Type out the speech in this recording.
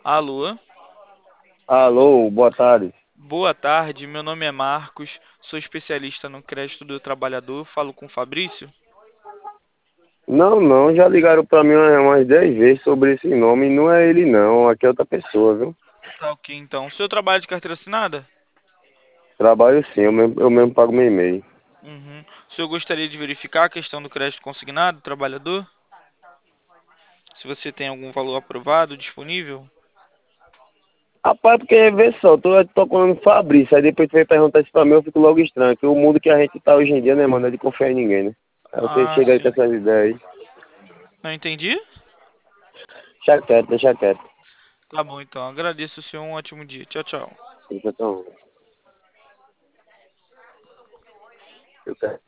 Alô, Alô, boa tarde. boa tarde. Meu nome é Marcos, sou especialista no crédito do trabalhador. Falo com o Fabrício. Não, não, já ligaram pra mim umas 10 vezes sobre esse nome. Não é ele não, aqui é outra pessoa, viu? Tá ok, então. O seu trabalho de carteira assinada? Trabalho sim, eu mesmo pago meu e-mail. Uhum. O senhor gostaria de verificar a questão do crédito consignado do trabalhador? Se você tem algum valor aprovado disponível? Rapaz, porque vê só, tô falando Fabrício, aí depois tu vem perguntar isso pra mim, eu fico logo estranho, que o mundo que a gente tá hoje em dia, né, mano, é de confiar em ninguém, né? Aí você Ah, chega aí com sim. essas ideias aí, Não entendi? deixa quieto, deixa quieto. Tá bom, então. Agradeço o senhor. Um ótimo dia. Tchau, tchau. Então, eu quero